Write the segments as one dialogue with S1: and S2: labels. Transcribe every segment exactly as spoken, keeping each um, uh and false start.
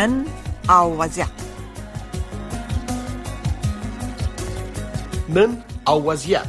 S1: نن او وضعیت.
S2: نن او وضعیت.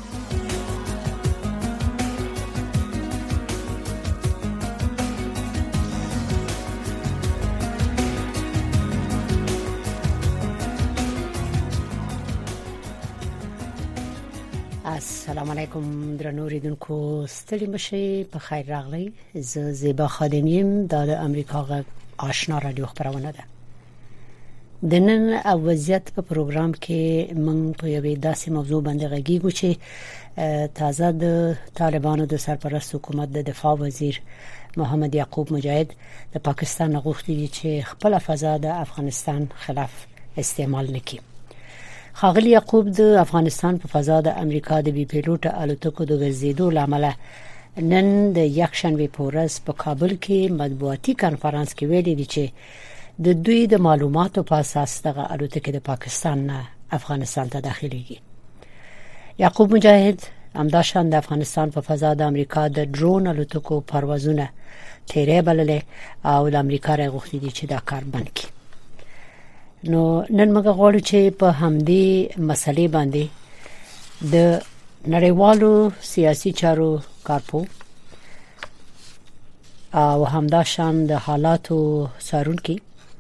S3: السلام علیکم درنو اوریدونکو، ستړي مشي، په خیر راغلی. زه زیبا خادمیم، د امریکا غږ آشنا رادیو خبرونه ده. د نن او وضعیت په پروګرام کې موږ په یوې داسې موضوع باندې غږیږو چې تازه د طالبانو د سرپرست حکومت د دفاع وزیر محمد یعقوب مجاهد د پاکستان غوښتي دي چې خپل فضا د افغانستان خلاف استعمال نکړي. خاغلی یعقوب د افغانستان په فضا د امریکا د بي پیلوټ الوتکو د ګرځېدو لامل نن د یکشنبه په ورځ په کابل کې مطبوعاتي کانفرنس کې ویلي دي چې د دوی د معلوماتو په اساس دغه الوتکې د پاکستان نه افغانستان ته داخليږي. یعقوب مجاهد همداشان د افغانستان په فضا د امریکا د ډرون الوتکو پروازونه تیرې بللې او د امریکا راغوښتي دي چې دا کار بند کړي. نو نن موږ غواړو چې په همدې مسلې باندې د نړیوالو سیاسي چارو کارپو او همداشان د حالاتو څارونکي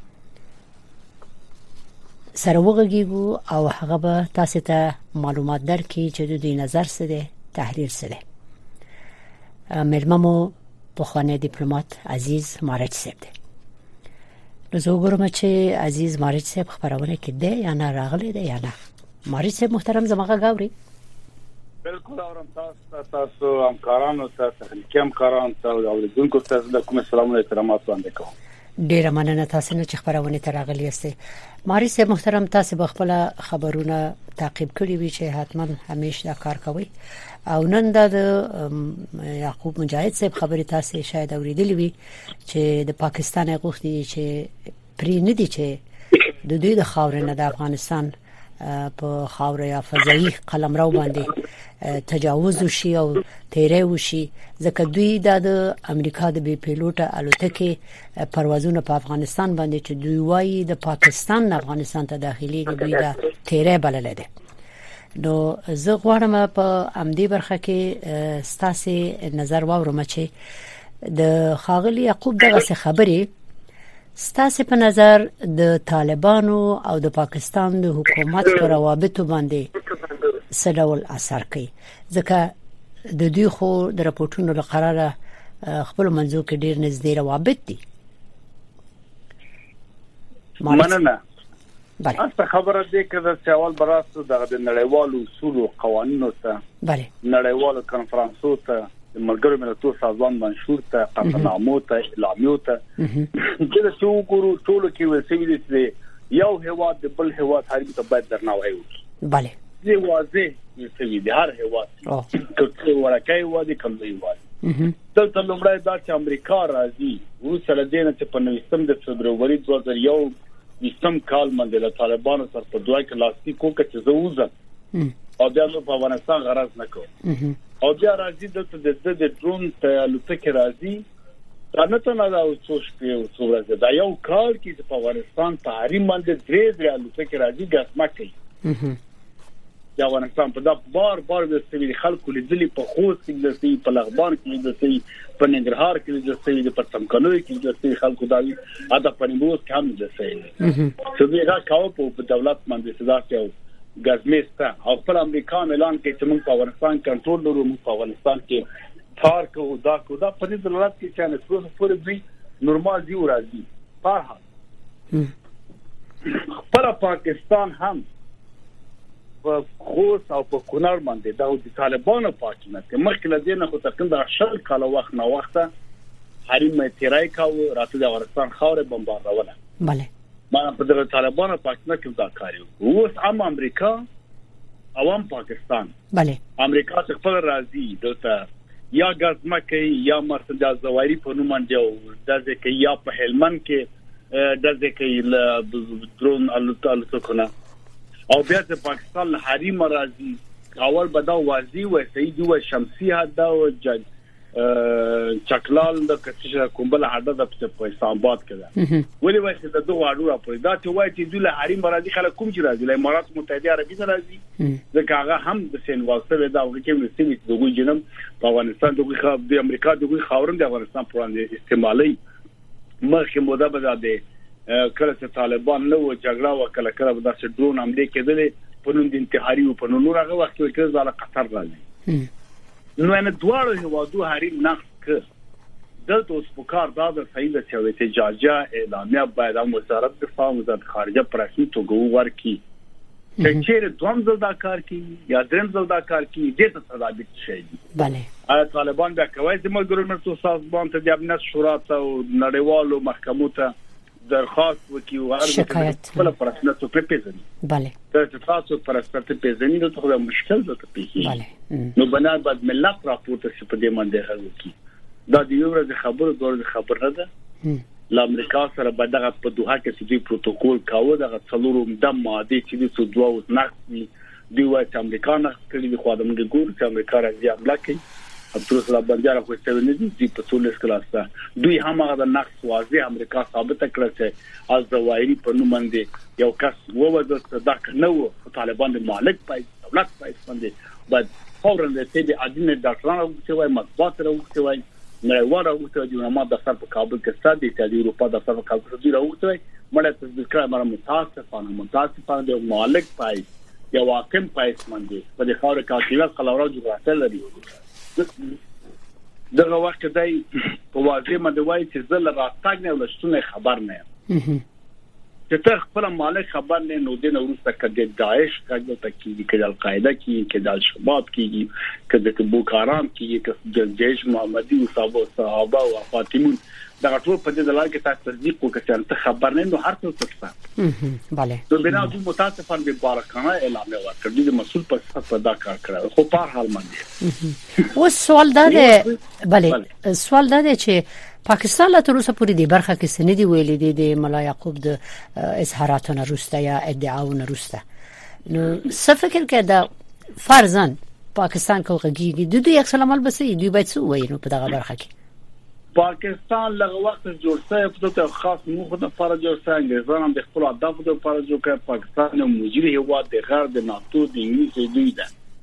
S3: سره وغږیږو او هغه به تاسو ته معلومات درکړي چې د دوی نظر څه دی، تحلیل څه دی. مېلممو په خوانې ډیپلوماټ عزیز مارچ صاحب دی. نو زه وګورم چې عزیز مارچ صاحب خبرونه کې دی یا نه راغلی دی یا نه. مارچ صاحب محترم زموږه غاوري.
S4: بالکل اورم تاسو تاسو همکارانو ته تخنیکی همکارانو ته او اوریدونکو ته د کوم سلام احترامات وړاندې کوم. ډیره
S3: مننه تاسو نه چې خبرونه ته راغلی یاست. مارچ صاحب محترم، تاسو به خپل خبرونه تعقیب کړی وي چې حتما همیشه دا کار کوي او نن د یعقوب مجاهد صاحب خبرې تاسو شاید اوریدلې وي چې د پاکستان غوښتي چې پری نه دي چې د دوی د خاورې نه د افغانستان په خاورې یا فضایي قلمرو باندې تجاوز وشي او تیرې وشي، ځکه دوی د امریکا د بي پیلوټ الوتکې پروازونه په افغانستان باندې چې دوی وايي د پاکستان نه افغانستان ته داخلي دوی د تیرې بلل دي. نو زه غواړم په امدی برخه کې ستاسو نظر واورم چې د خاغلی یعقوب دغه خبرې ستاسو په نظر د طالبانو او د پاکستان د حکومت پر روابطو باندې څه ډول اثر کوي، ځکه د دوی خو د راپورټونو لپاره خپل منځو کې ډیر نږدې روابط دي.
S4: مننه. اصل خبره دې کړه چې اول براسو د نړیوالو اصول او قوانینو ته
S3: بله
S4: نړیوالو کانفرنسو ته ملګرو ملتونو سازمان منشور ته قطعنامو ته اعلامیو ته چې څو ګورو ټولو کې وسیلې دي یو هواد د بل هواد حریم ته باید درناوی وکړي.
S3: بله
S4: دی واضح وسیلې د هر هواد چې ورکه وادي کمزوري وادي دلته لومړی دا چې امریکا راځي ورسره دینه چې په نوښتم د فبرवरी دوه هزار یو وسم کال باندې د طالبانو سره په دوه کې لاستی کوکه چې زوزه او بیا نو په افغانستان غرض نکوه او بیا راځي دلته د د ډرون ته الوتکې راځي دا نه ته نه دا څو شپې او څو ورځې دا یو کال کې په افغانستان په حریم باندې درې درې الوتکې راځي ګسمه کوي. دا افغانستان په دا بار بار د سوي خلکو لیدلې په خوست کې د سوي په لغبان کې د سوي په ننګرهار کې د سوي د پرتمکنوي کې د سوي خلکو داوي اته په نیمروز کې هم د سوي څه دی راکاو په دولت باندې صدا کوي ګزمستا او پر امریکا اعلان کوي چې موږ په افغانستان کنټرول لرو، موږ په افغانستان کې کار کوو دا کو دا په دې دولت کې چې نه څه پورې دی نورمال دی راځي. په حال پر پاکستان هم په خوست او په کونړ باندې د طالبانو پاکستان کې مخکې لدې نه خو تقریبا شل کال وخت نه وخته حریم تیرای کاوه راته د افغانستان خاورې بمباروله.
S3: بله
S4: ما په دغه طالبانو پاکستان کې دا کار یو اوس هم امریکا او هم پاکستان
S3: بله
S4: امریکا څخه خپل راځي دلته یا غزمه کوي یا مرتضی زواری په نوم باندې دځه کوي یا په هلمند کې دځه کوي ل درون الوتکونه او بیا د پاکستان له حریم راځي اول بدا واضح و سید و شمسی هدا او چکلال د کچې کومبل هډه د په اسلام آباد کې ده ولې وایي چې د دوه اړو راپورې دا چې وایي چې دوی له حریم راځي خلک کوم چې راځي له امارات متحده عربي نه راځي ځکه هغه هم د سین واسطه دا هغه کې مستوي د دوی جنم په افغانستان دغه خاص د امریکا دغه خاورن د افغانستان پر وړاندې استعمالي مخکې موده به ده کله چې طالبان نو جګړه وکړه کله به د ډرون حمله کېدلې په نوم د انتحاري او په نور هغه وخت کې کړه د قطر راځي نو ان دوه هوادو حریم نقص ک دلته اوس په کار دا د صحیح د چوي اجازه اعلامیه باید د وزارت دفاع وزارت خارجه پرسي توګه ورکي چې چیرې دوم زدا کار کی یا دریم زدا کار کی دې ته ثابت شي بله طالبان دا کوي د مګرونر تو سازمان ته د امنیت شورا ته او نړیوالو محکمو ته درخواست وکي او هر خپل پرسنه تو پیژني بله ته تاسو پرسنه ته پیژني نو ته مشکل ده ته پیژني بله نو بنا بعد ملت راپورته شي په دې باندې هغه دا د یو ورځ خبره د خبره ده ل امریکا سره په دغه په دوه کې چې پروتوکول کاوه دغه څلورم د ماده چې د سودوا او نقص دی وایي چې امریکا نه کړی د خادم د ګور چې امریکا راځي حمله کوي ابتر سره بندیاره خو څه نه دي په څولس کلاسه دوی هم هغه د نقص واضح امریکا ثابت کړی چې از ظواهري په نوم باندې یو کس ووځه دا نو طالبان د مالک پای دولت پای باندې بعد فورا د دې اډینه ډاکټرانو چې وایي مطبوعات راوځي وایي نړیوال راوځي د نومات د سر په کابل کې ستاسو د ایتالیا اروپا د سر په کابل کې راوځي مړه تصدیق کړه مر متاسفانه متاسفانه د مالک پای یو واقع پای باندې په دې خاور کې کاږي خلورو جغرافیه لري دغه وخت دی په واضح باندې وایي چې زل راټاګ نه ولشتونه خبر نه چې ته خپل مالک خبر نه نو د نورسته کډ داعش کډ تکي کډ القاعده کی کډ الشباب کی کډ بوکارام کی کډ جیش محمدي او صحابه او فاطمون دا ټول په دې دلایل کې تاسو تصدیق وکړئ چې خبر نه نو هر څه څه bale نو بنا د متاسفانه به بارکانه اعلان وکړ د مسؤل په څه دا کار کړو خو په حال باندې
S3: و سوال دا دی bale سوال دا دی چې پاکستان لا تر اوسه پورې د برخه کې سندي ویلې دي د ملا یعقوب د اظهاراتونو روسته یا ادعاونه روسته نو څه فکر کې دا فرضاً پاکستان کوږي د دوی عکس العمل بسې دوی باید څه وایي نو په دغه برخه کې
S4: پاکستان لږ وخت جوړ شوی په توګه خاص موخه د فرض جوړ شوی انګریزان هم د خپل اهداف د فرض جوړ کړ پاکستان یو موجوده هیواد د غیر د ناتو د انګلیس دوی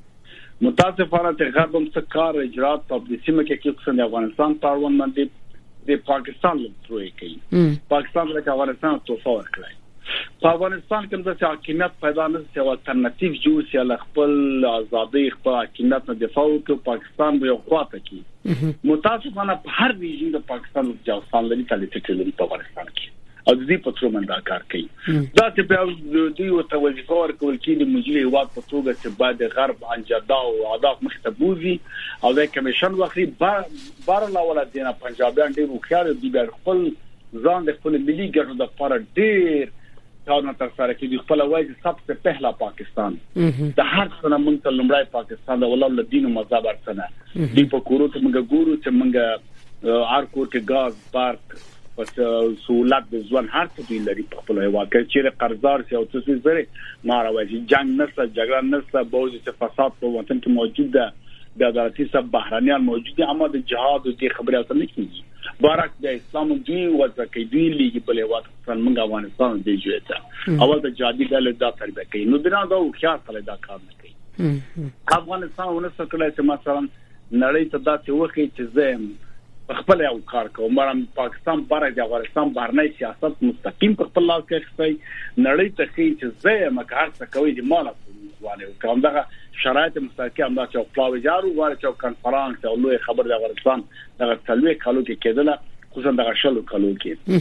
S4: ده متاسفانه د غرب هم څه کار اجرات په دې سیمه کې کې څنګه افغانستان پاروان باندې د پاکستان لپاره کوي پاکستان له افغانستان توفه ورکړي په افغانستان کې د حکومت پیدا نه شي او الټرناتیو جوړ شي ل خپل ازادي خپل حکومت نه دفاع وکړي پاکستان به یو خواته کی متاسفانه په هر ریجن د پاکستان د جاسان لري تل تکلیف په افغانستان کې او د دې په څو مندا کار کوي دا چې په دوی او توجه ورکول کې د مجلې هواد په توګه چې بعد غرب انجدا او اهداف مختبوزي او د کمیشن وخري بار لا ولادینا پنجابیان ډیر خيار دي بیا خپل ځان د خپل ملي ګټو د لپاره ډیر کارونه تر سره کوي خپل وایي سبسه پهلا پاکستان د هر څه نه مونږ لمړی پاکستان د ولول دین او مذهب ارڅنه دی په کورو ته موږ ګورو چې موږ هر کور کې غاز پارک پس سہولت د ځوان هر څه دی لري په خپل واقع چې قرضدار سي او څه زره ماراوي جنگ نسل جګړه نسل بوج چې فساد په وطن کې موجود ده د عدالتي سب بهرانيان موجود دي اما د جهاد او د خبرې اترې نه کیږي بارک د اسلام دوی وځکې دوی لیږي په لوات څنګه افغانستان دی جوړه اول د جادي د دا تربیه کوي نو دا د خیال سره دا کار نه کوي افغانستان ونه سکلای چې مثلا نړۍ ته دا څه وخت چې زم خپل یو کار کوم مرام پاکستان بارک د افغانستان بهرنی سیاست مستقیم په خپل لاس کې خسي نړۍ ته چې زم کار څه کوي د مال والے کوم دا شرایط مستقیم دا چې پلاوی جارو واره چې کانفرنس او لوی خبر د افغانستان د تلوي کالو کې کېدله خصوصا د شلو کالو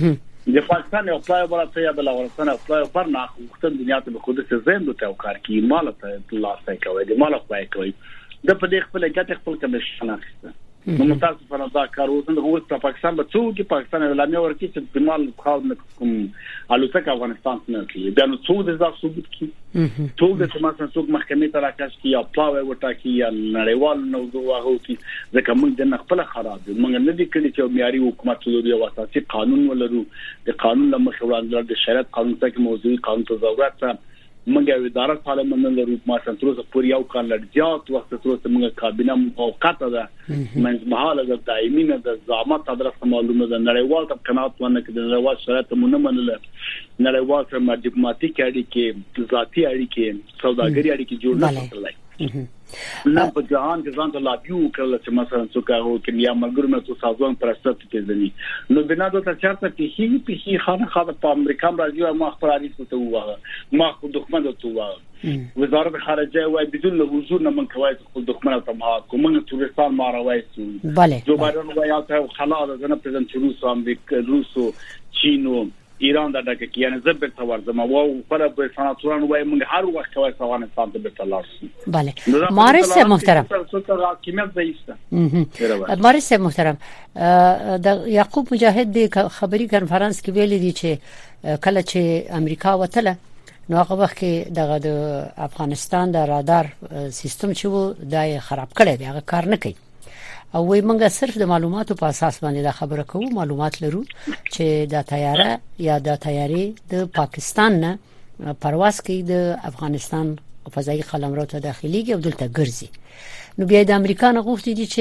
S4: کې د پاکستان یو پلای ورته یا د افغانستان یو پلای پر نه خو دنیا ته به خود څه زم د کار کوي مال ته لاس کوي د مال خپل کوي د په دې خپل ګټه خپل کمیشن اخیسته نو متاسفانه دا کار اوس د هغه په پاکستان په څو کې پاکستان اعلانیه ورکړي چې د مال خاور نه کوم الوتکه افغانستان نه کوي بیا نو څو د ځا ثبوت کی ټول د سماسن څوک محکمې ته راکاش کی یا پلاوی وټا کی یا نړیوال نو دوغه کی ځکه موږ د خپل خراب موږ نه دي کړی چې معیاري حکومت لري او اساسي قانون ولرو د قانون له مخې وړاندې د شریعت قانون ته موضوعي قانون ته ضرورت موږ اداره پارلمان لرو ما سنتروس پورې یو کال لړجات وخت تروس موږ کابینه موقته ده منځمهاله ده دایمي نه ده ضمانت ادرس معلومه ده نړیوال ته قناعت ونه کړي نړیوال شرایط مونږ منل نړیوال سره ډیپلوماټیک اړیکې ذاتي اړیکې سوداګري اړیکې جوړ نه کړلای نه په جهان کې ځان ته لابیو کړل چې مثلا څوک هغه کې یا ملګرو مې څو سازمان پرستت کې ځنی نو بنا د چارته په هی په هی خانه خاطر په امریکا راځي او ما خبر اړیکې ته واه ما خو دښمن ته واه وزارت خارجه وايي بدون حضور نه من کوي خو دښمن ته ما کومه تورستان ما راوي سو
S3: بله
S4: جو بایدن وايي ته خلاص نه پرزنت روس او امریکا روسو چینو ایران دا دغه کې یعنی زبر ثوار زما او پر په سناتوران وای موږ هر وخت کوي افغانستان ته به تلارسي
S3: بله مارس محترم
S4: حکومت ځایسته
S3: مارس محترم د یعقوب مجاهد د خبري کانفرنس کې ویل دي چې کله چې امریکا وتله نو هغه وخت کې دغه د افغانستان د رادار سیستم چې وو دای خراب کړی دی هغه کار نه کوي او وای موږ صرف د معلوماتو په اساس باندې دا خبره کوو معلومات لرو چې دا طیاره یا دا طیاري د پاکستان نه پرواز کوي د افغانستان فضائي قلمرو ته داخليږي او دلته ګرځي نو بیا د امریکا نه غوښتي دي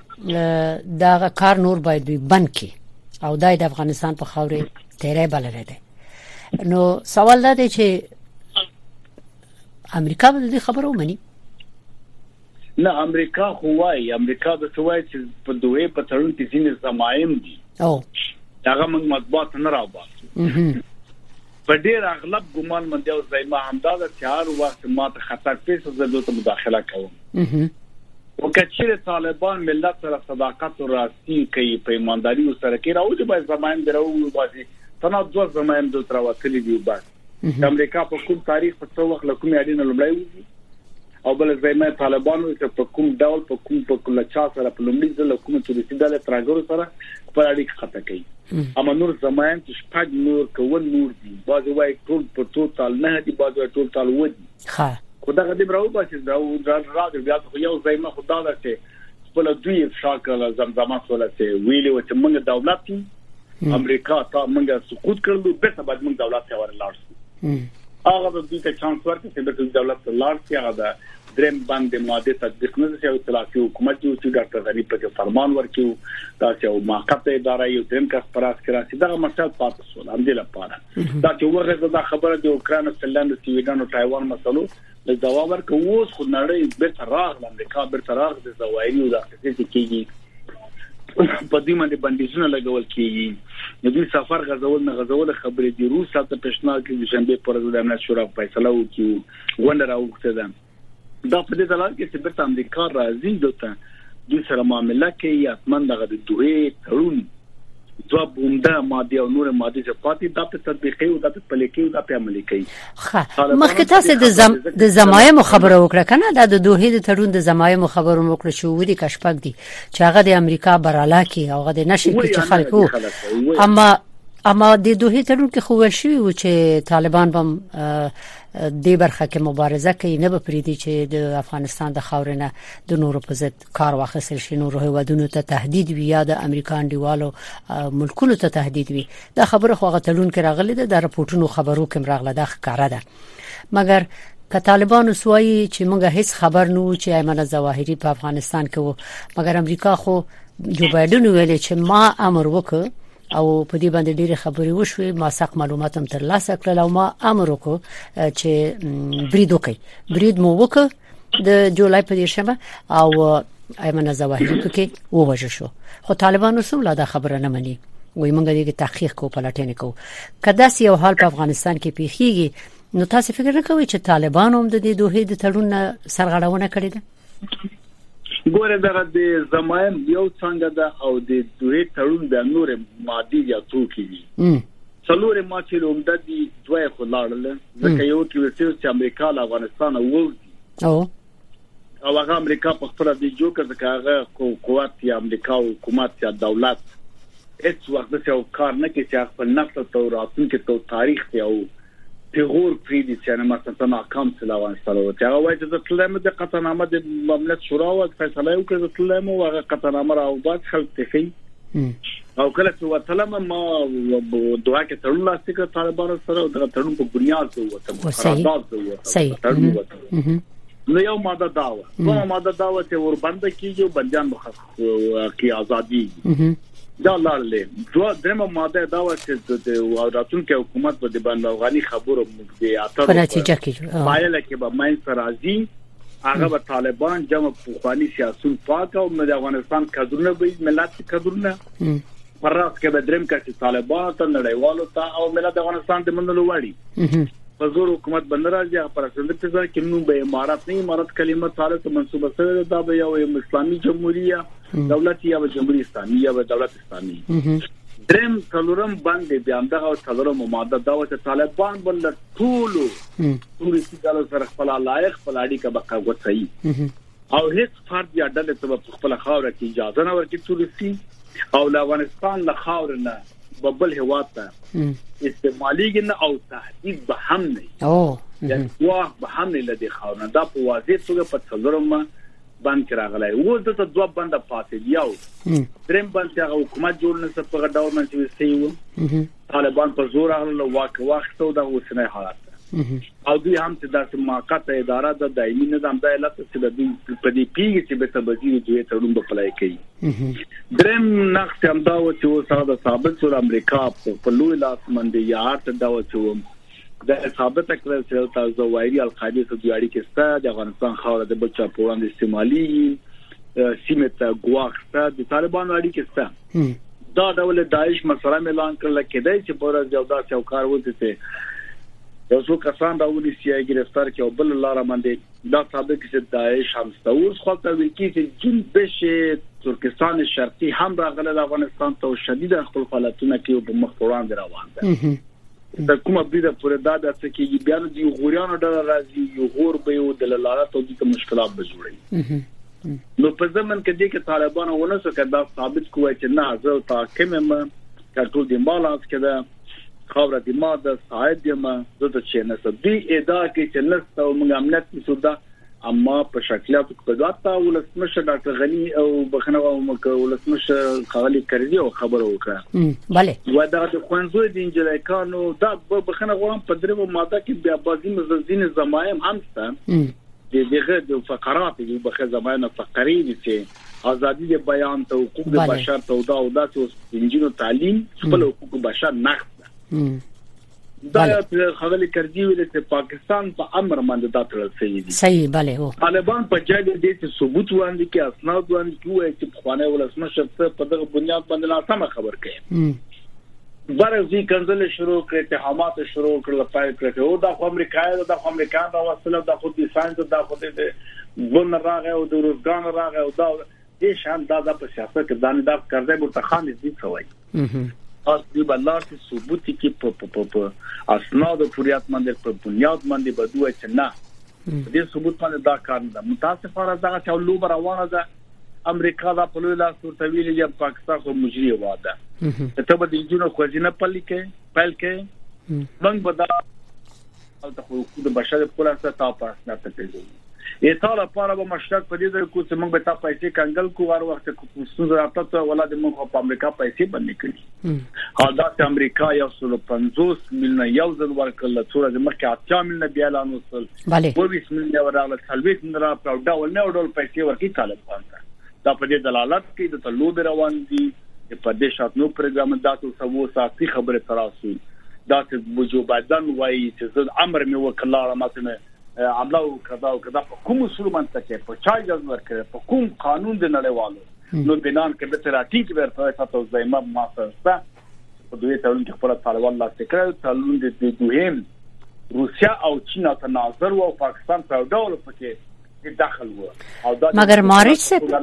S3: چې دا کار نور باید بند کړي او دای د افغانستان په خاورې تیرې بلل دي نو سوال دا دی چې امریکا به دې خبرو مني
S4: نه امریکا خو وايي امریکا د سوای چې په دوی په تړون کې ځینې زمایم دي
S3: او
S4: هغه موږ مطبوعات نه راوباسو په ډېر اغلب ګمان مند او زایما همداده چې هر وخت ماته خطر پیښ زده ته مداخله کوم او کچېره طالبان ملت سره صداقت او راستي کوي په ایمانداري سره کوي راوځي به زمایم درو باسي تنه دوه زمایم د تراوتلي دی بس امریکا په کوم تاریخ په څو وخت لکه اړینه لومړی او بل زمای طالبانو چې په کوم ډول په کوم په کله چا سره په لومړي ځل کوم چې د سیداله تراګورو سره په اړیکه خطا کوي اما نور زمایم چې شپږ نور کول نور دي بعض وای ټول په ټوټال نه دي بعض وای ټوټال ودی
S3: ها
S4: خدای غدي براو باسي دا راځي بیا خو یو زمای خدای دا چې په دوی شاکل زمزمه سره چې ویلي و چې موږ دولت امریکا ته موږ سقوط کړو به ته بعد موږ دولت ته ورلارسو هغه د دې ته چانس ورکړي چې د دولت ته لارسي هغه د دریم باندې ماده تطبیق نه شي او تلافي حکومت یو چې ډاکټر غنی په فرمان ورکیو دا چې موقته اداره یو دریم کس پراس کړه چې دا مسله پاتې شو هم دې لپاره دا چې ورغه دا خبره د اوکران فنلند سویډن او تایوان مسلو د جواب ورکوي اوس خو نړۍ به تراغ امریکا به تراغ د زوایي او د اقتصادي کېږي په دې باندې بندیزونه لګول کېږي د دې سفر غزول نه غزول خبرې دی روس ته پښتنال کې د شنبه پر ورځ د امنیت شورا فیصله وکړي غونډه راوخته ده دا په دې ډول کې چې په امریکا راځي دته د سره معاملې کې یاتمن دغه د دوه تړون ځواب بونده ماده او نور ماده چې پاتې د په تطبیقي او د پلیکي او د په عملي کوي
S3: ښه مخکې تاسو د زم د زمایم خبرو وکړه کنه د دوه د تړون د زمایم خبرو وکړه شو ودي کشپک دي چې هغه د امریکا براله کې او هغه د نشي کې خلکو اما اما د دوه تړون کې خو ول شي و چې طالبان بم د برخه کې مبارزه کوي نه به پریدي چې د افغانستان د خاورنه د نورو په ضد کار واخیستل شي نور هیوادونو ته تهدید وي یا د امریکا انډیوالو ملکونو ته تهدید وي دا خبره خو غتلون کې راغلي ده د راپورټونو خبرو کې راغله دا ښکارا ده مګر که طالبانو سوایي چې موږ هیڅ خبر نه و چې ایمن ظواهری په افغانستان کې و مګر امریکا خو جو بایدن ویل چې ما امر وکړ او په دې باندې ډېری خبرې وشوي ما سخت معلومات هم ترلاسه کړل او ما امر وکړ چې برید وکړي برید مو وکړ د جولای په دیرشمه او ایمن ظواهری پکې ووژل شو خو طالبانو سم لا دا خبره نه مني وای موږ دې تحقیق کو پلاتین کو کدا سی یو حال په افغانستان کې پیخیږي نو تاسو فکر نه کوئ چې طالبان هم د دې دوه د تړون سرغړونه کړې ده
S4: ګوره دغه د زمایم یو څنګه ده او د دوی تړون د نور مادي یا توکي دي څلور ماچې لومده دي دوی خو لاړل ځکه یو کې چې امریکا له افغانستان ووځي
S3: او
S4: او هغه امریکا په خپل د جوړ کړه هغه قوت یا امریکا حکومت یا دولت هیڅ وخت څه کار نه کوي چې خپل نفس ته راتلونکي ته تاریخ ته او پیغور پریدي چې نه مثلا ناکام سلاوان سره و چې هغه وایي چې د تلمه د قطعنامه د مملکت شورا او فیصله وکړه د تلمه او هغه قطعنامه راو باد خلک تخي او کله چې وتلم ما دعا کې تړون لاسته کړ طالبانو سره او د تړون په بنیاد ته وته قرارداد ته
S3: صحیح
S4: نو یو ماده داوا نو ماده داوا چې ور باندې کیږي بنديان مخ کی ازادي دا لاله جو دمه ماده داوا چې د راتلونکي حکومت په باندې افغاني خبرو مګدي اتر
S3: په نتیجه کې
S4: پایله کې به ماین سرازي هغه به طالبان جمع پوخانی سیاسون پاک او د افغانستان کډرونه به ملت کډرونه پراس کې به درم کې طالبان ته نړیوالو ته او ملت افغانستان د منلو وړي په زور حکومت باندې راځي پر اساس د څه کې نو به امارات نه امارات کلمه تعالی ته منسوبه سره دا به یو اسلامي جمهوریت دولت یا جمهوریت اسلامي یا دولت اسلامي درم څلورم باندې بیا دغه څلورم ماده دا چې طالبان بل ټول ټول سیدالو سره خپل لایق خپل اړیکه بقا وڅي او هیڅ فرد یا ډله ته خپل خاور کې اجازه نه ورکړي ټول او افغانستان له خاور نه ببل هواته استعمالي نه او تهدید به هم نه او واخ به هم نه لدی خاور نه دا په واضح توګه په څلورم باندې راغلی و د ته دوه باندې پاتې یو دریم باندې هغه حکومت جوړ نه څه په ډول باندې وسیو طالبان په زور هغه واک واخته د اوسنۍ حالت او دوی هم چې د موقته اداره د دایمي نظام د علت چې د په دې پیږي چې به تبدیل دوی تړون په پلای کوي دریم نقص هم دا و چې سره د ثابت سره امریکا په لوی لاس باندې یا هر دا و چې د ثابت کړل چې تاسو وایي القاعده سره دیاري کې ست د افغانستان خاور د بچا په وړاندې استعمالي سیمه ته غواخته د طالبانو اړیکې ست دا ډول داعش مسله اعلان کړل کېدای چې په ورځ یو داسې او کار وځي یو څو کسان راولي سیای گرفتار کې او بل لار باندې دا ثابت چې داعش هم ستورس خپل تویل کې چې جنبش ترکستان شرقي هم راغله د افغانستان ته شدید خپل فعالیتونه کوي په مخ وړاندې روان ده د کومه بریده پرې دا د څه کې بیا د غوریانو ډول راځي یو غور به یو د لارات او د مشکلات به جوړي نو په زمن کې د کې طالبانو ونه څه کدا ثابت کوی چې نه زه تا کومه ما کټول د مالات کې دا خبره د ماده ساید یم زه د چینه سدي ادا کې چې لست او موږ امنیت سودا اما په شکلات په داتا ولسمشه ډاکټر غنی او بخنه او مکه ولسمشه خالي کړی او خبر وکړه
S3: bale
S4: و دا د خوانزو د انجلیکانو دا بخنه غوام په درو ماده کې بیا بازی مزدین زمایم همسته د دغه د فقرات د بخه زمانه فقری دي چې ازادي د بیان ته حقوق د بشر ته دا او د انجینو تعلیم خپل حقوق بشر نقض دا خبرې کړي ویل چې پاکستان په امر باندې دا ترل صحیح دي
S3: صحیح bale او
S4: طالبان په ځای دې چې ثبوت وړاندې کې اسناد وړاندې کوي چې خوانه ولسمشر په دغه بنیاد باندې ناسمه خبر کوي برزي کنځل شروع کړي اتهامات شروع کړل پای کړي او د امریکای د امریکان دا وسله د خود ساينس د خود د بن راغه او د روزګان راغه او دا دې شان دا د سیاست کې دانه دا کړځي مرتخان دي څوي اس دی بلار چې ثبوت کې په په په اسناد پوریات باندې په بنیاد باندې بدوي چې نه دې ثبوت باندې دا کار نه متاسفانه دا چې لوب روانه ده امریکا دا په لوی لاس ورته ویلي چې پاکستان خو مجري واده ته به د جنو خوځینه پلي کې پل کې موږ به دا او د حقوق بشر په لاسه تاسو نه تکلیف ایتاله پاره به مشترک په دې ځای کې چې موږ به تاسو پیسې کنګل کوو هر وخت کې څه راځي ته ولادت موږ په امریکا پیسې باندې کړی او دا چې امریکا یو سل پنځوس میلیون یو ځل ورکړل څوره د مخکې اته میلیون بیا اعلان وکړل په بیس میلیون ورغله ثلويث نه راو ډول نه ډول پیسې ورکړي طالبان ته دا په دې دلالت کوي د تلوب روان دي په دې شات نو پروګرام داتو سمو ساتي خبره تراسي دا چې بوجو بدن وایي چې امر مې وکړل ماته عمله کدا او کدا په کوم اصول باندې کې په چا اجازه ورکړي په کوم قانون د نړیوالو نو بنان کې به تراټی کې ورته تاسو زایمه ما سره په دوی ته ولې خپل طالبان لا سکرل تعلق د دوهم روسیا او چین تناظر او پاکستان په ډول پکې داخل وو او دا
S3: مګر مارچ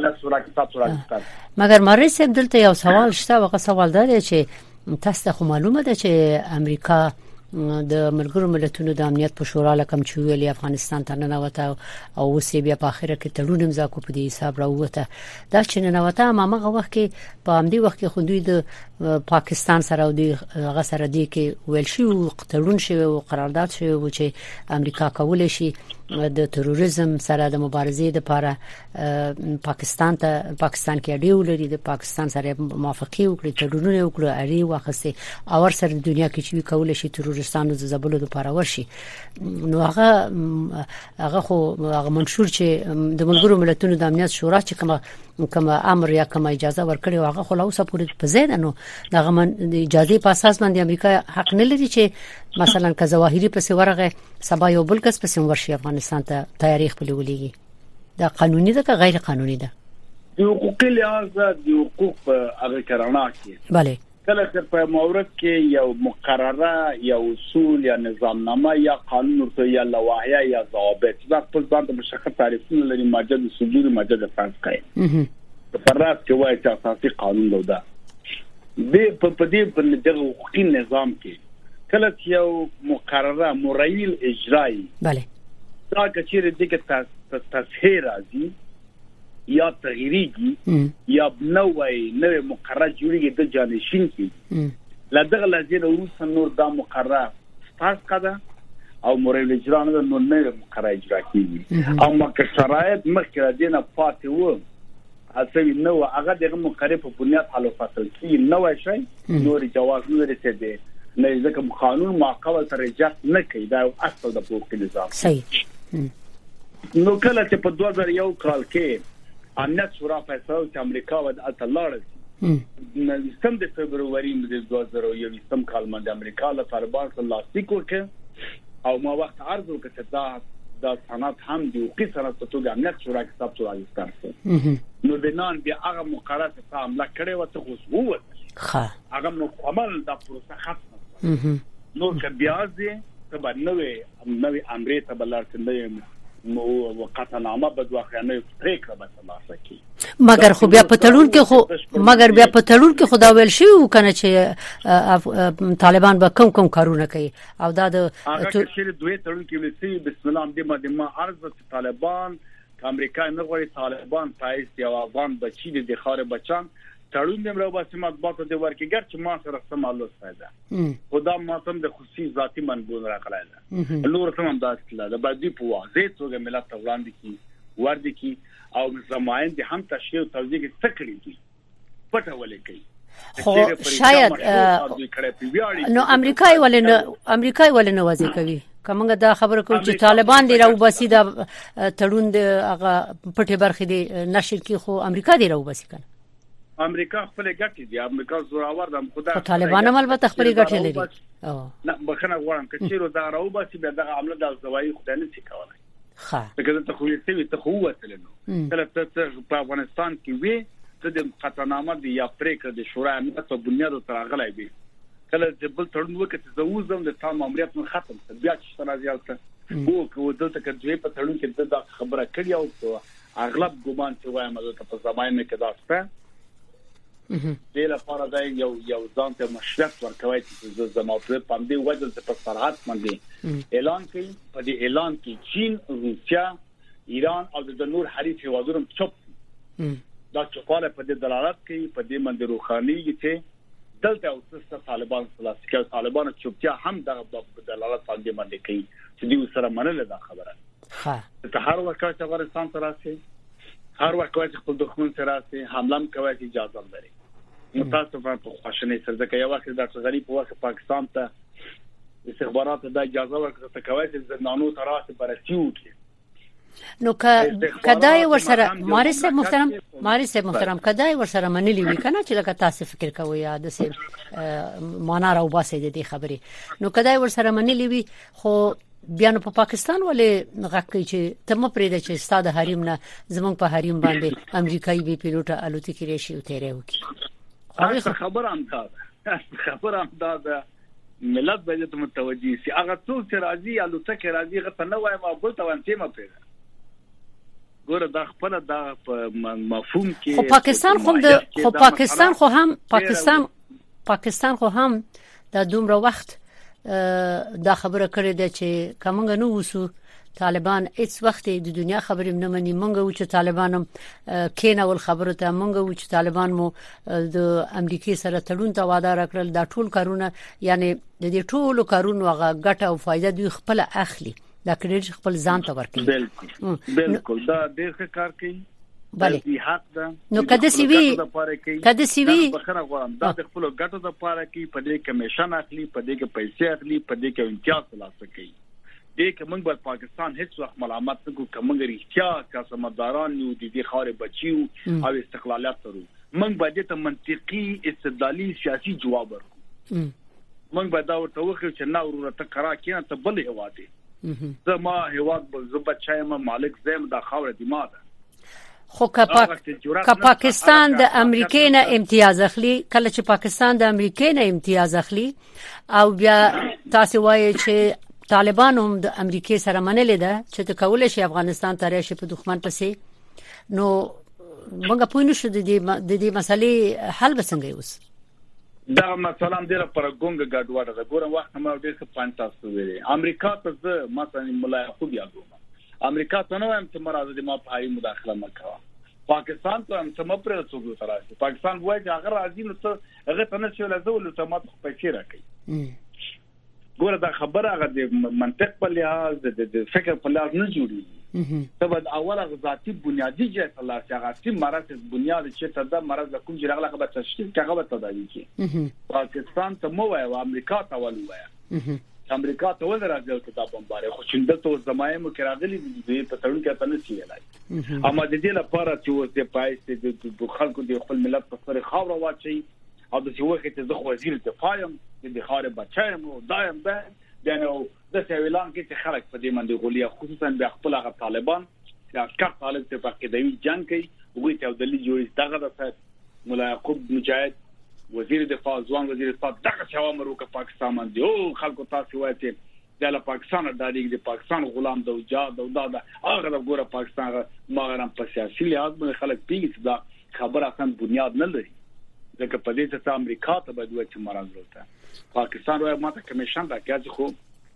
S3: سه مګر مارچ سه دلته یو سوال شته وغه سوال دا دی چې تاسو ته معلومه ده چې امریکا د ملګرو ملتونو د امنیت په شورا لکم چې ویلي افغانستان ته نه وته او وسی بیا په اخره کې تړون امضا کو په دې حساب راوته دا چې نه وته مامغه وخت کې په امدي وخت کې خوندوی د پاکستان سره او د غسر دی کې ویل شي او تړون شي او قرارداد شي چې امریکا کول شي د تروریزم سره د مبارزې لپاره پاکستان ته پاکستان کې اړیو لري د پاکستان سره موافقه وکړي تړونونه وکړي اړي واخسي او ور سره د دنیا کې چې کول شي تروریستانو د زبلو لپاره ورشي نو هغه هغه خو هغه منشور چې د ملګرو ملتونو د امنیت شورا چې کوم کوم امر یا کوم اجازه ورکړي هغه خو لا اوسه پورې په ځای ده نو دغه من د اجازه په اساس باندې امریکا حق نه لري چې مثلا که ظواهري پس ورغه سبا یو بل کس پس ورشي افغانستان ته تاریخ په لولېږي دا قانوني ده که غیر قانوني ده
S4: د حقوقي لحاظ د حقوق هغه کرانه کې
S3: bale
S4: کله چې په مورد کې یو مقرره یا اصول یا نظامنامه یا قانون ورته یا لوایح یا ضوابط دا خپل ځان ته مشخص تعریفونه لري ماده د صدور ماده د تنقیح په راس کې وایي چې اساسي قانون ده د په دې په دغه حقوقي نظام کې کله چې یو مقرره مرایل اجرایی
S3: bale
S4: دا کچېره دغه تصحیح راځي یا تغییریږي یا نوې نوې مقرره جوړیږي د جانشین کې لدغه لزینه روس نور دا مقرره تاسو کده او مرایل اجرا نه نور نوې مقرره اجرا کیږي او مکه شرایط مخکې دینه پاتې وو اصلي نو هغه دغه مقرره په بنیاد حل فصل کې نوې شي نور جواز نه لري ته نه ځکه قانون معقول تر رجعت نه کوي دا اصل د حقوقي نظام
S3: صحیح
S4: نو کله چې په دوه هزار یو کال کې امنیت شورا فیصله چې امریکا و د اتلارس د سم د فبرवरी د دوه هزار یو سم کال باندې امریکا له طالبان سره لاستیک وکړ او ما وخت عرض وکړ چې دا د صنعت هم دی او کې سره ته د امنیت شورا کې تاسو راځي ستاسو نو د نن بیا هغه مقررات ته عمله کړې و ته خو وو
S3: ښه
S4: هغه مکمل د پروسه ختم نو که بیا دې ته باندې نوې امر ته بلارته مو وقتنامه بدواخانه فکر به تماشا کی
S3: مگر خو بیا په تړون کې خو مگر بیا په تړون کې خدا ویل شي کنه چې طالبان به کوم کوم کارونه کوي او دا د
S4: هغه چې دوی تړون کې ویل بسم الله دې ما دې ما عرض طالبان امریکا نه غواړي طالبان پایس یو افغان بچی د خار بچان تړون دې مرو باسي مطبوعات د ورکیګر چې ما سره سمالو ساده خدا ما تم د خصوصي ذاتی منبول راغلاله نور تمام داسله د بعدي په واضح توګه ملت وړاندې کی ورد کی او زماین دي هم تشریح او توضیح کې څکړي دي پټه ولې کوي
S3: خو شاید نو امریکای ولنه امریکای ولنه وځي کوي کومه دا خبره کوي چې طالبان دی راو باسي دا تړون د هغه پټه برخې دي نشر کې خو امریکا دی راو باسي کنه
S4: امریکا خپل ګټي دي امریکا زوراور د خدای
S3: طالبان هم البته خپل ګټي لري
S4: او نه بخنه غواړم چې چیرې دا راو باسي به دغه عمله د زوایي خدای نه څه کولای
S3: ښه
S4: دغه ته خو یې ته خو وتلنو کله ته په افغانستان کې وي ته د قطعنامه دی یا پریکړه د شورا امنیت په بنیاد تر غلای وي کله چې بل تړون وکړي چې زوزم د تام امریت من ختم بیا چې راځي او کو دلته کې دوی په تړون کې د خبره کړی او اغلب ګومان چې وایم د په زمانه کې دا څه دې لپاره دا یو یو ځان ته مشرف ورکوي چې زموږ په باندې وځل په صراحت باندې اعلان کوي په دې اعلان کې چین روسیا ایران او د نور حریف هیوادونو چوپ دا چوپاله په دې دلالت کوي په دې باندې روخاني چې دلته او څه طالبان خلاص کړي طالبان چوپتیا هم د دلالت باندې باندې کوي چې دوی سره منل دا خبره ها ته هر وخت چې افغانستان ته راسي هر وخت چې خپل دښمن سره راسي حمله کوي چې اجازه لري متاسفانه په خواشنۍ سره ځکه یو وخت د غریب په وخت پاکستان ته استخبارات د اجازه ورکړه ته کوي چې زنانو ته راسي برسیو کې
S3: نو ک کدای ورسره مارس محترم مارس محترم کدای ورسره منلی وی کنه چې لکه تاسو فکر کوی یا د سه معنا راو باسي د دې خبرې نو کدای ورسره منلی وی خو بیا نو په پاکستان ولې غږی چې تم پرې د چې ستاده حریم نه زمونږ په حریم باندې امریکایي بي پیلوټ الوتکې راشي او تیرې وکي
S4: هغه خبر هم دا خبر هم دا ملت به ته متوجي سي هغه څوک چې راځي الوتکې راځي غته نه وایم او بل ته وانته ما پیدا ګوره دا خپل دا مفهوم کې
S3: خو پاکستان خو د خو پاکستان خو هم پاکستان پاکستان خو هم د دومره وخت دا خبره کړې ده چې کومنګ نو وسو طالبان هیڅ وخت د دنیا خبرې نه مني مونږ و چې طالبان کینول خبره ته مونږ و چې طالبان مو د امریکای سره تړون ته وعده راکړل دا ټول کارونه یعنی د دې ټولو کارونو هغه ګټه او فائدہ دوی خپل اخلي دا کریډټ خپل ځان ته ورکړي.
S4: بالکل بالکل دا ډېر کار کوي.
S3: بله
S4: حق ده.
S3: نو کده سی وی کده سی وی
S4: بخره غواړم دا د خپل ګټو لپاره کې په دې کمیشن اخلي، په دې کې پیسې اخلي، په دې کې امتیاز ترلاسه کوي. دې کې موږ بل پاکستان هیڅ وخت ملامت نه کوو، کوم غیر احتیاط کا سمداران یو د دې خاورې بچیو او استقلالیت ترو. موږ باید ته منطقي استدلالي سیاسي جواب ورکړو. موږ باید دا ورته وکړو چې نه ورته ته کرا کېنه ته بل هوا دي زما هوا زه بچایم مالک زم دا خاورې دی ما ده.
S3: خو که پاکستان د امریکای نه امتیاز اخلي، کله چې پاکستان د امریکای نه امتیاز اخلي او بیا تاسو وایي چې طالبان هم د امریکای سره منلې ده چې ته کولای شي افغانستان ته راشي په دښمن پسې، نو موږ په نشو د دې د دې مسلې حل وسنګي اوس.
S4: دا مثلا د لپاره ګونګ ګډوډه ده. ګورم وخت ما ډېر څه پوینټ تاسو ویلي. امریکا ته زه مثلا ملای خوب یادوم، امریکا ته نو هم چې مراد دې ما په هغه مداخله مکوه. پاکستان ته هم سم پر څوګو تراشي. پاکستان وایي چې هغه راځي نو ته هغه ته نه شو لزول ته ماته پیسې راکړي. ګوره دا خبره هغه د منطق په لحاظ د فکر په لحاظ نه جوړي. ته باید اوله ذاتی بنیادی چې الله هغه چې مراد بنیاد چې ته دا مراد کوم چې هغه به تشکیل هغه به تداوی کی. پاکستان ته مو وایي او امریکا ته ول وایي. امریکا ته ول راځي ته بمباره خو چې دلته زمایم کې راغلي دي په تړون کې ته نه شي. اما د دې لپاره چې د پایسته د خلکو د خپل ملت په سر خاور واچي او د څه وخت ته ځخ وزیر دفاع يم د خاور بچایم او دایم ده دنه د سویلان کې چې خلک په دې باندې غولیا خصوصا د خپل هغه طالبان چې عسكر طالب ته په کې د جنگ کوي وګړي ته د لیجوړي دغه د مولا یعقوب مجاهد وزیر دفاع ځوان وزیر دفاع دغه څه امر وکړ پاکستان باندې او خلکو تاسو وایي د پاکستان د دې پاکستان غلام د وجاد او دا هغه د ګوره پاکستان ماغرام په سیاسي لحاظ باندې خلک پیږي دا خبره اصلا بنیاد نه لري. ځکه په دې ته امریکا ته باید وایي چې مراد وروته پاکستان وایي ماته کمیشن راکړي خو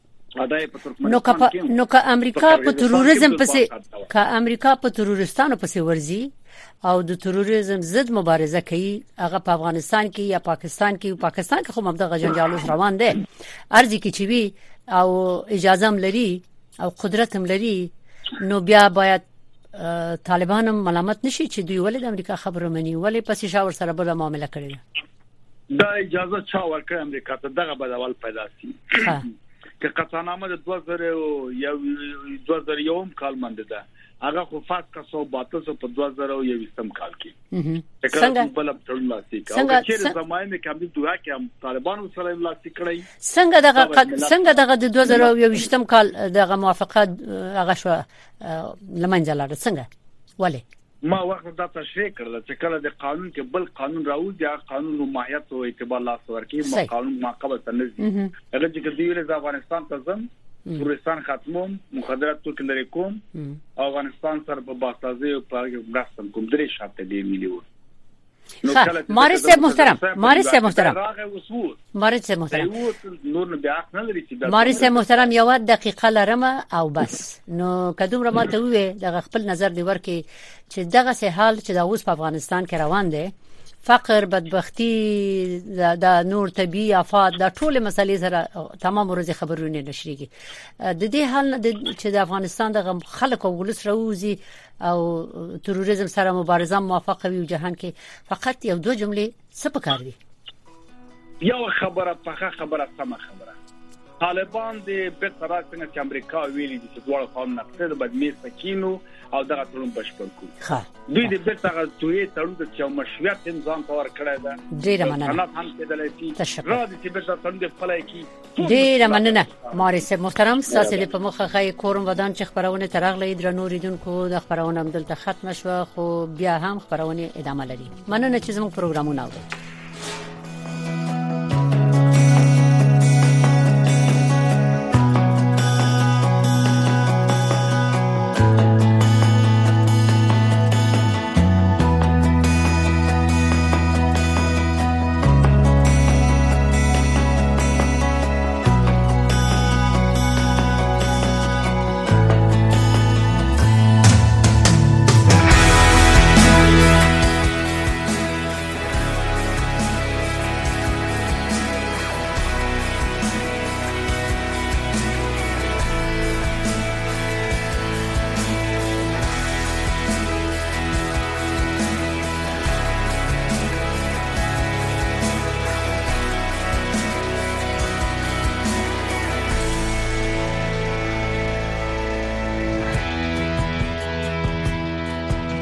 S3: نو که نو که امریکا په تروریزم پسې که امریکا په تروریستانو پسې ورزي او د تروریزم ضد مبارزه کوي هغه په افغانستان کې یا پاکستان کې او پاکستان کې خو مبدغه جنجال روان دي ارزي کې چې وی او اجازه هم لري او قدرت هم لري، نو بیا باید طالبان هم ملامت نشي چې دوی ولې د امریکا خبره مني، ولې پسې شاور سره بل معاملې کړي.
S4: دا اجازه چا ورکړه امریکا ته دغه بدول پیدا شي. که قطعنامه د دوه زره یو دوه زره یو کال منده ده هغه خو فاس کا سو باته سو په دوه زره یو وستم کال کې څنګه بل تړون لاسي او چې زماینه کې هم دوه کې هم طالبانو سره لاسي کړی
S3: څنګه دغه څنګه دغه د دوه زره یو وستم کال دغه موافقت هغه شو لمنځه لاړه څنګه ولې
S4: ما وخت دا تشریح کړل چې کله د قانون کې بل قانون راوځي یا قانون نو ماهیت او اعتبار لاس ورکړي ما قانون ما قبل تنظیم هغه چې دی له افغانستان ته ځم تورستان ختموم مخدرات ټول لري کوم افغانستان سره په باسازي او په غاستم کوم درې شاته دی مليون
S3: مارس صاحب محترم مارس صاحب محترم مارس صاحب محترم
S4: نور نه بیا نه لري چې
S3: مارس صاحب محترم یو دقیقه لرم او بس نو کدوم را ماته وې دغه خپل نظر دی ورکي چې دغه سه حال چې دا اوس په افغانستان کې روان دی فقر بدبختی دا نور طبيعي آفات دا ټول مسلې سره تمام ورځ خبرونه نشريږي د دې حال چې د افغانستان د خلکو ولس راوځي او تروریزم سره مبارزه موافقه وي جهان کې فقط یو دوه جملې څه پکار دي.
S4: یو خبره په خبره سم خبره طالبان د بیرته څنګه چې امریکا ویلي دي چې دوه قانون نقض د بدمیر سکینو او دغه تړون بشپړ کړي. ها دوی د بیرته غوړې تړون چې مشروعیت نظام تور کړی دا
S3: ډیره مننه
S4: نه هم کېدلای شي راځي چې بیرته تړون د خپلای کی
S3: ډیره مننه مارس محترم تاسو د په مخه خای کورم ودان چې خبرونه ترغلې درنو ریدونکو د خبرونه هم دلته ختم شوه خو بیا هم خبرونه ادامه لري. مننه چې زموږ پروګرامونه اورئ.